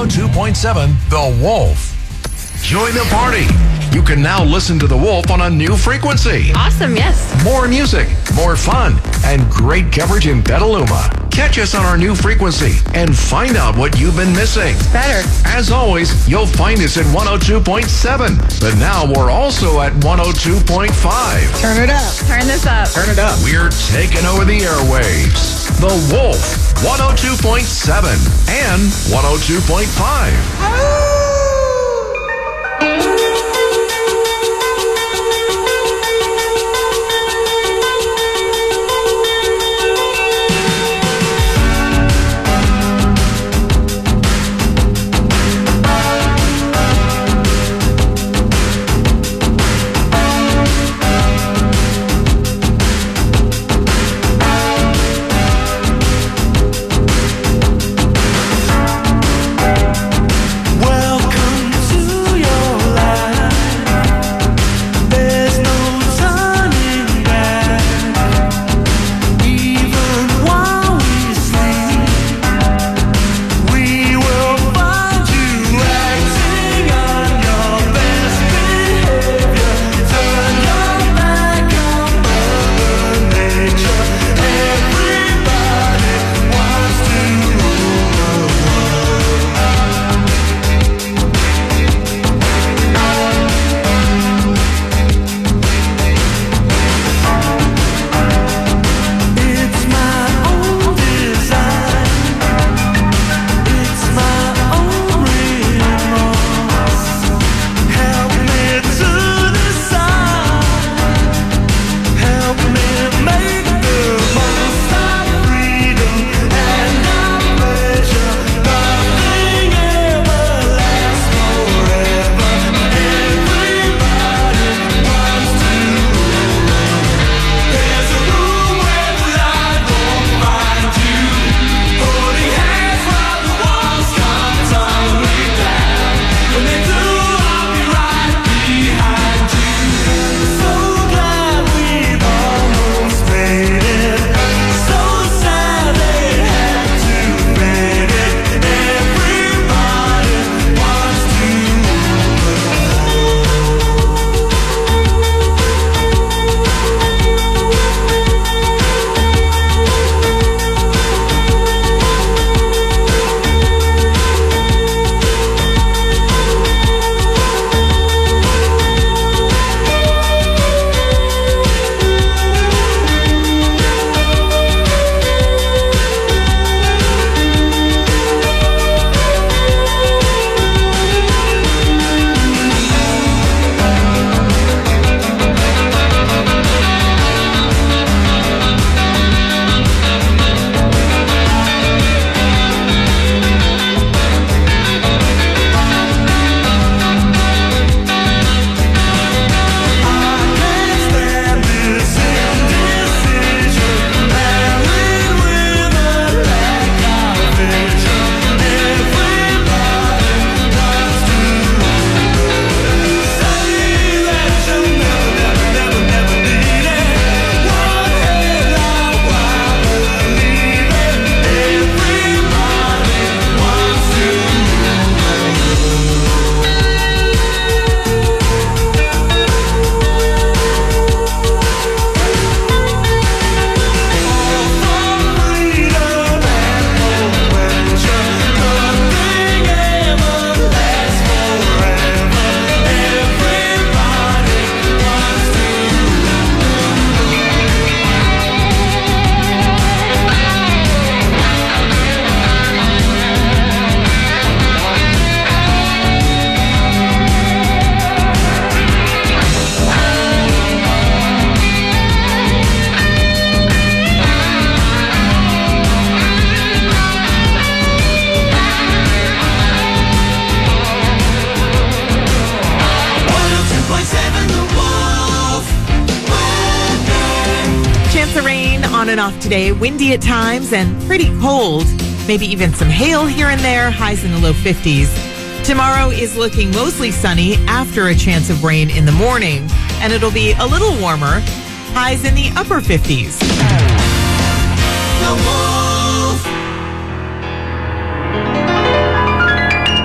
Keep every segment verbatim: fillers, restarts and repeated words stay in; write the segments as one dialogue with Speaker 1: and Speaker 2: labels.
Speaker 1: oh two point seven The Wolf. Join the party. You can now listen to The Wolf on a new frequency.
Speaker 2: Awesome, yes.
Speaker 1: More music, more fun, and great coverage in Petaluma. Catch us on our new frequency and find out what you've been missing.
Speaker 2: Better.
Speaker 1: As always, you'll find us at one oh two point seven, but now we're also at one oh two point five.
Speaker 2: Turn it up. Turn this up.
Speaker 3: Turn it up.
Speaker 1: We're taking over the airwaves. The Wolf, one oh two point seven and one oh two point five.
Speaker 4: On and off today, windy at times and pretty cold. Maybe even some hail here and there, highs in the low fifties. Tomorrow is looking mostly sunny after a chance of rain in the morning, and it'll be a little warmer, highs in the upper fifties. The Wolf.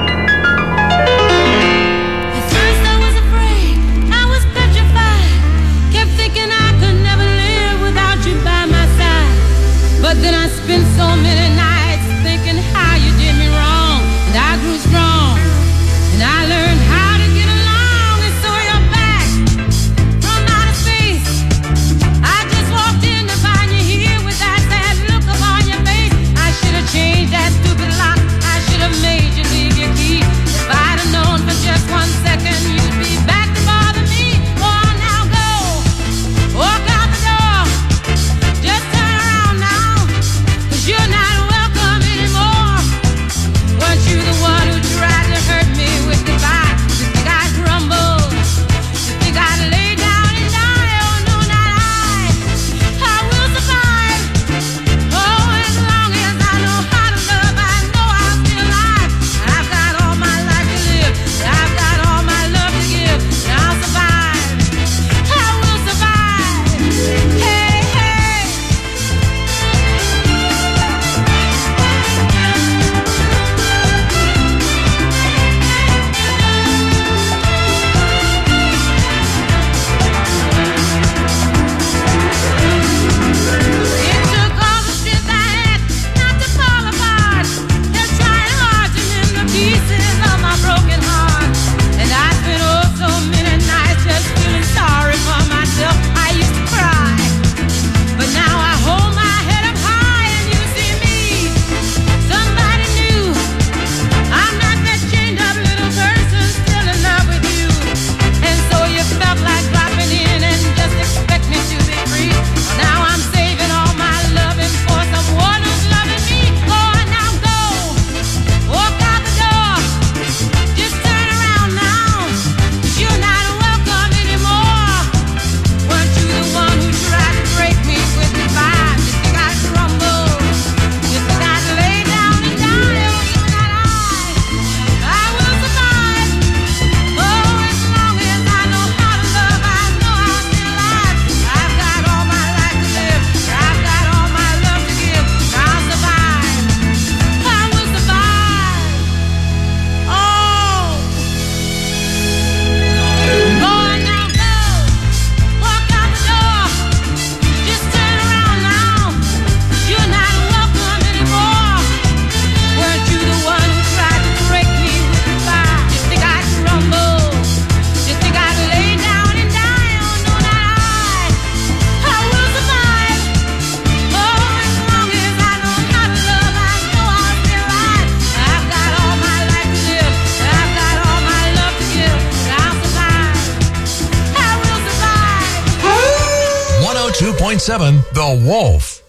Speaker 1: point seven The Wolf.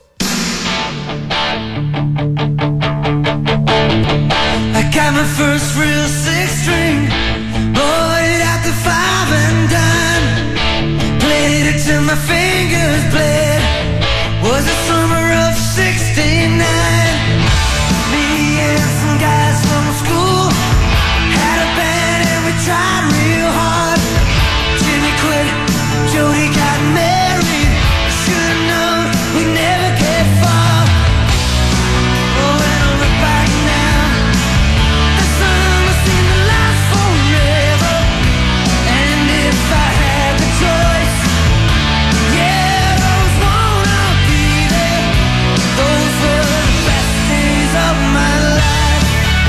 Speaker 3: I got my first real six string, bought it at the five and dime, played it till my fingers bled. Was the summer of sixty-nine. Me and some guys from school had a band and we tried real hard. Jimmy quit, Jody got married. Should've known we never get far. Oh, when I look back now, the summer seemed to last forever. And if I had the choice, yeah, those won't be there. Those were the best days of my life.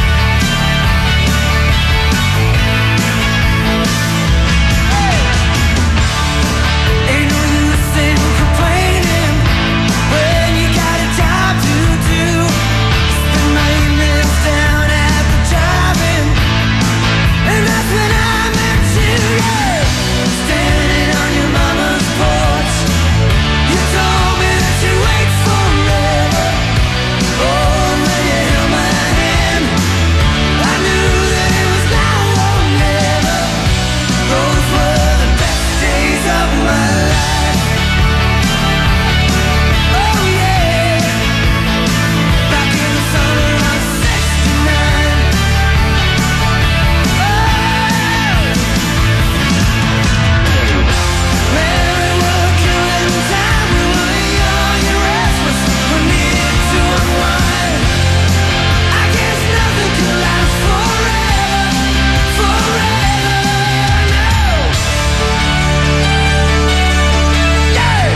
Speaker 3: Ain't no use in complaining when you got a job to do. Spend my evenings down at the drive-in, and that's when I met you, yeah. Standing on your mama's porch, you told me that you'd wait forever. Oh, when you held my hand, I knew that it was now or never. Those were the best days of my life. Oh yeah, back in the summer of sixty-nine. Man, we were killing time. We were young and restless. We needed to unwind. I guess nothing could last forever, forever, no. Yeah.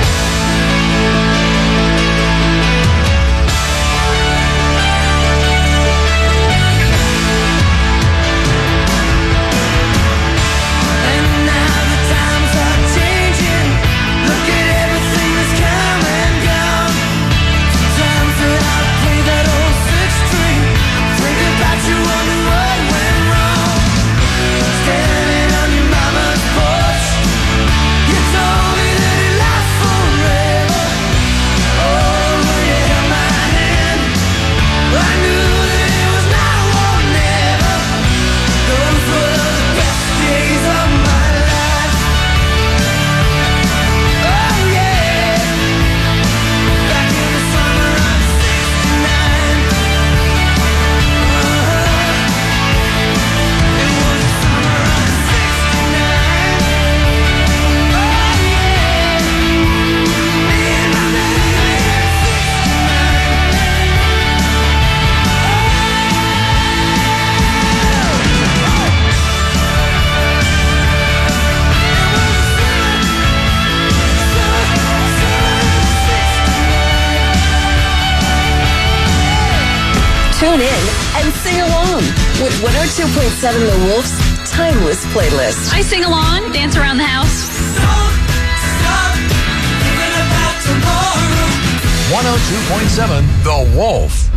Speaker 3: And now the times are changing. Look at everything that's come and gone. Sometimes that I play that old six string, think about you, wonder what went wrong. Standing on your mama's porch, you told me that it lasts forever. Oh, when you held my hand, I knew that it was now or never. Those were the best days of my life. Oh yeah, back in the summer of sixty-nine. It was the summer of sixty-nine. Oh yeah, me and my baby at
Speaker 5: Tune in and sing along with one oh two point seven The Wolf's Timeless Playlist.
Speaker 2: I sing along, dance around the house.
Speaker 1: one oh two point seven The Wolf.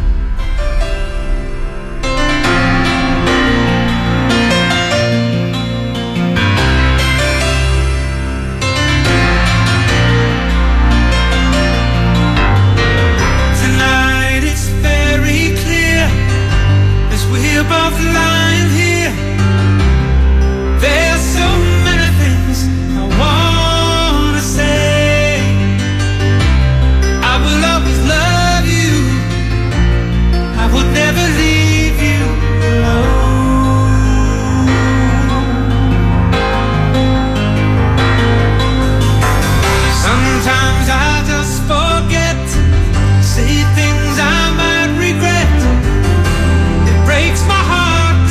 Speaker 3: Tonight it's very clear as we're both lying here. There's so many things I wanna say. I will always love you. I would never leave you alone. Sometimes I just forget, say things I might regret. It breaks my heart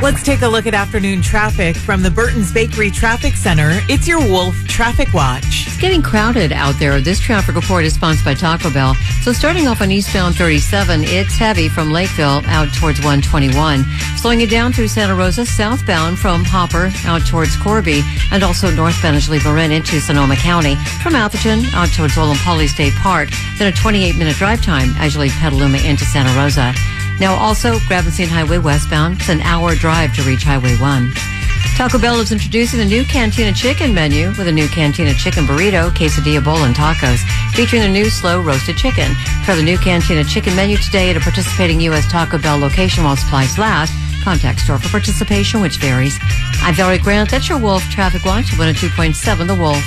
Speaker 4: Let's take a look at afternoon traffic from the Burton's Bakery Traffic Center. It's your Wolf Traffic Watch.
Speaker 6: It's getting crowded out there. This traffic report is sponsored by Taco Bell. So starting off on eastbound thirty-seven, it's heavy from Lakeville out towards one twenty-one. Slowing it down through Santa Rosa, southbound from Hopper out towards Corby, and also northbound as you leave Marin into Sonoma County. From Atherton out towards Roland Poly State Park, then a twenty-eight minute drive time as you leave Petaluma into Santa Rosa. Now also, Gravenstein Highway westbound, it's an hour drive to reach Highway one. Taco Bell is introducing the new Cantina Chicken menu with a new Cantina Chicken Burrito, Quesadilla Bowl, and Tacos, featuring the new slow roasted chicken. Try the new Cantina Chicken menu today at a participating U S Taco Bell location while supplies last. Contact store for participation, which varies. I'm Valerie Grant. That's your Wolf Traffic Watch, one oh two point seven The Wolf.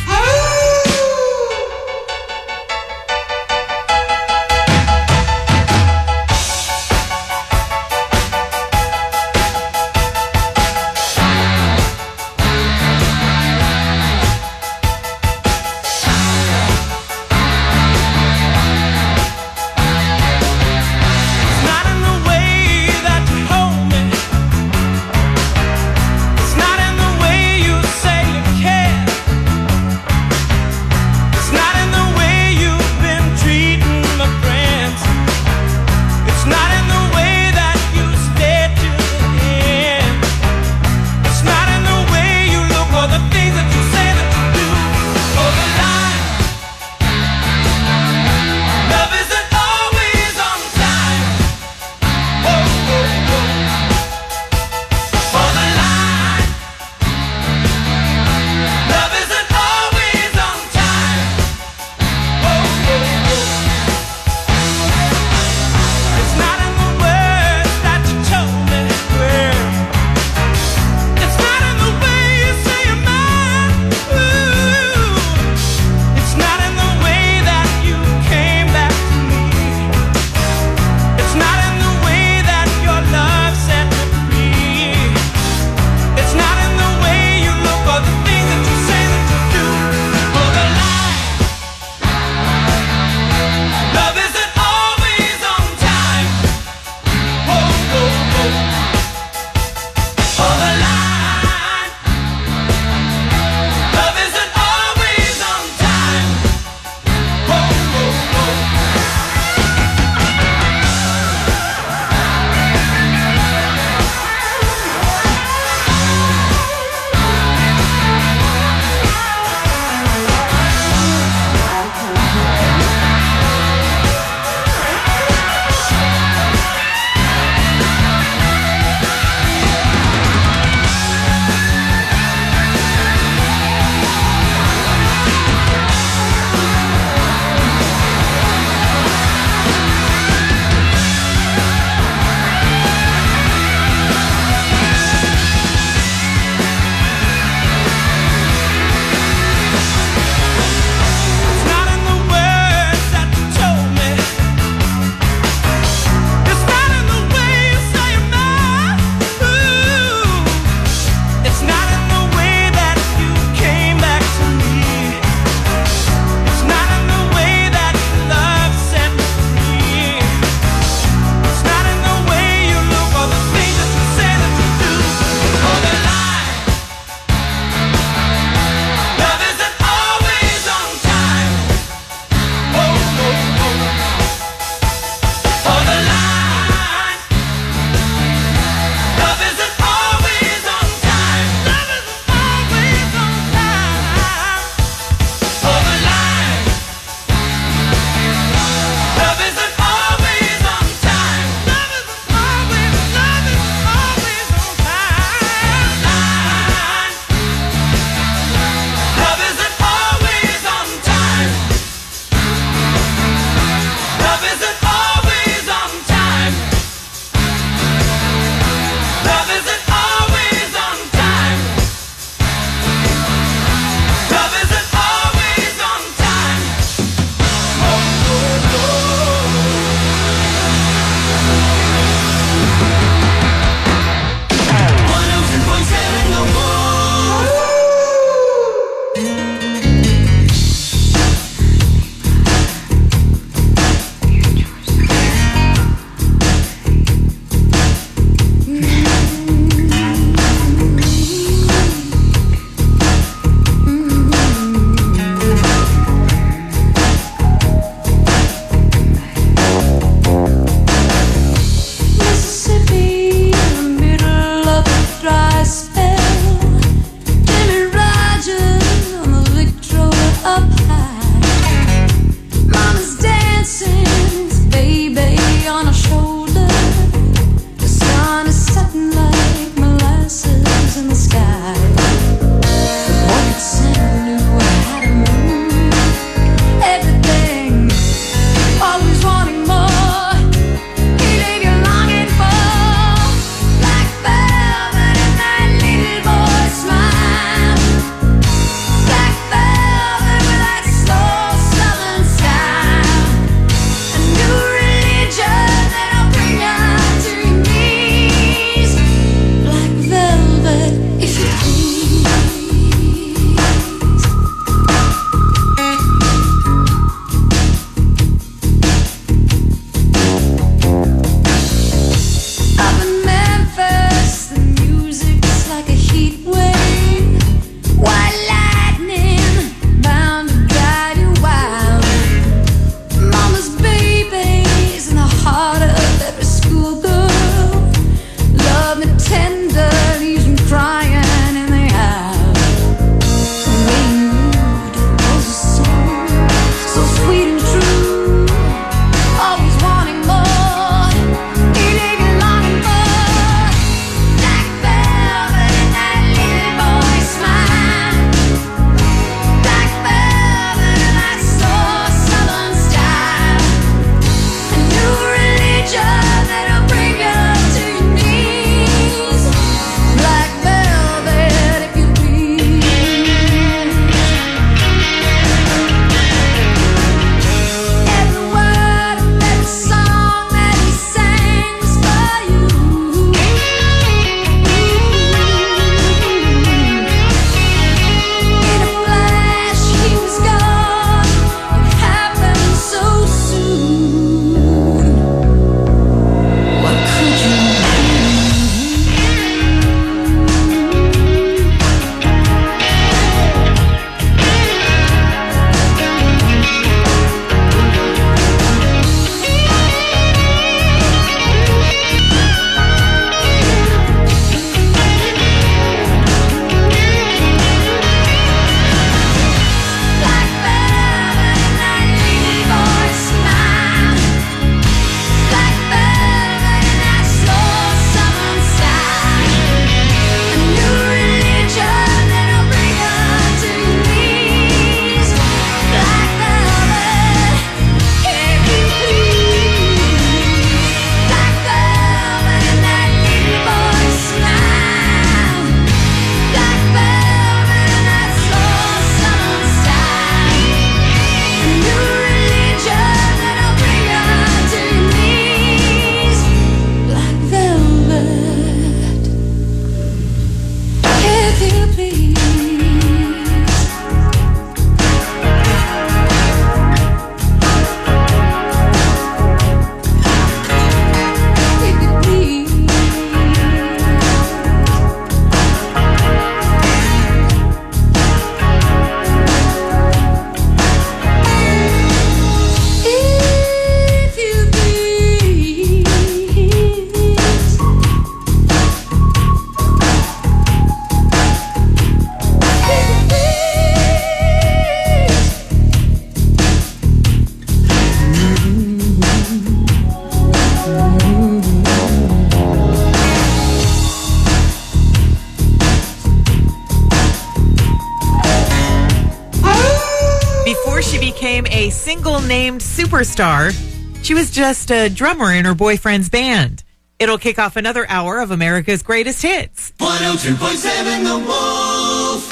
Speaker 4: became a single-named superstar. She was just a drummer in her boyfriend's band. It'll kick off another hour of America's greatest hits.
Speaker 3: one oh two point seven The Wolf.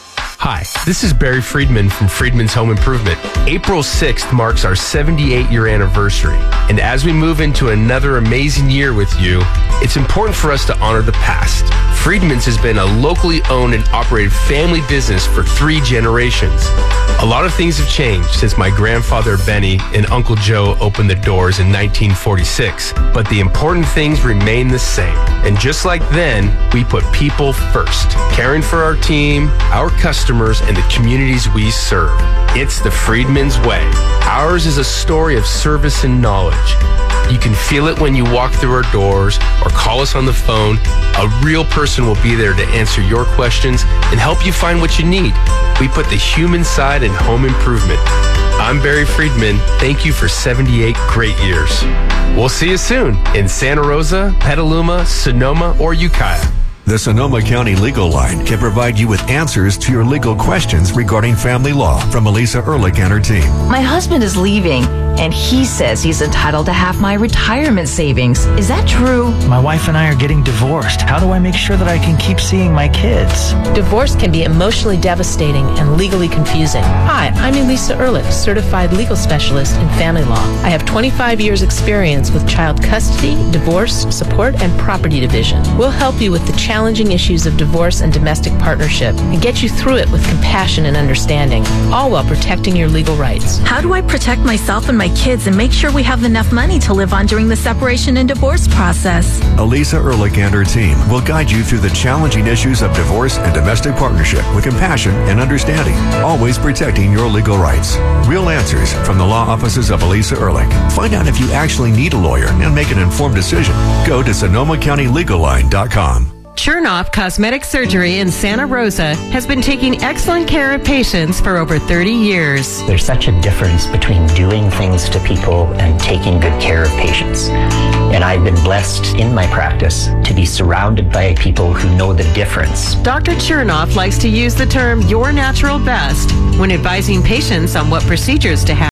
Speaker 7: Hi, this is Barry Friedman from Friedman's Home Improvement. April sixth marks our seventy-eight-year anniversary. And as we move into another amazing year with you, it's important for us to honor the past. Friedman's has been a locally owned and operated family business for three generations. A lot of things have changed since my grandfather Benny and Uncle Joe opened the doors in nineteen forty-six, but the important things remain the same. And just like then, we put people first, caring for our team, our customers, and the communities we serve. It's the Friedman's way. Ours is a story of service and knowledge. You can feel it when you walk through our doors or call us on the phone. A real person will be there to answer your questions and help you find what you need. We put the human side in home improvement. I'm Barry Friedman. Thank you for seventy-eight great years. We'll see you soon in Santa Rosa, Petaluma, Sonoma, or Ukiah.
Speaker 1: The Sonoma County Legal Line can provide you with answers to your legal questions regarding family law from Elisa Ehrlich and her team.
Speaker 8: My husband is leaving, and he says he's entitled to half my retirement savings. Is that true?
Speaker 9: My wife and I are getting divorced. How do I make sure that I can keep seeing my kids?
Speaker 10: Divorce can be emotionally devastating and legally confusing. Hi, I'm Elisa Ehrlich, certified legal specialist in family law. I have twenty-five years experience with child custody, divorce, support, and property division. We'll help you with the challenging issues of divorce and domestic partnership and get you through it with compassion and understanding, all while protecting your legal rights.
Speaker 11: How do I protect myself and my kids and make sure we have enough money to live on during the separation and divorce process?
Speaker 1: Elisa Ehrlich and her team will guide you through the challenging issues of divorce and domestic partnership with compassion and understanding, always protecting your legal rights. Real answers from the law offices of Elisa Ehrlich. Find out if you actually need a lawyer and make an informed decision. Go to Sonoma County Legal Line dot com.
Speaker 12: Chernoff Cosmetic Surgery in Santa Rosa has been taking excellent care of patients for over thirty years.
Speaker 13: There's such a difference between doing things to people and taking good care of patients. And I've been blessed in my practice to be surrounded by people who know the difference.
Speaker 12: Doctor Chernoff likes to use the term your natural best when advising patients on what procedures to have.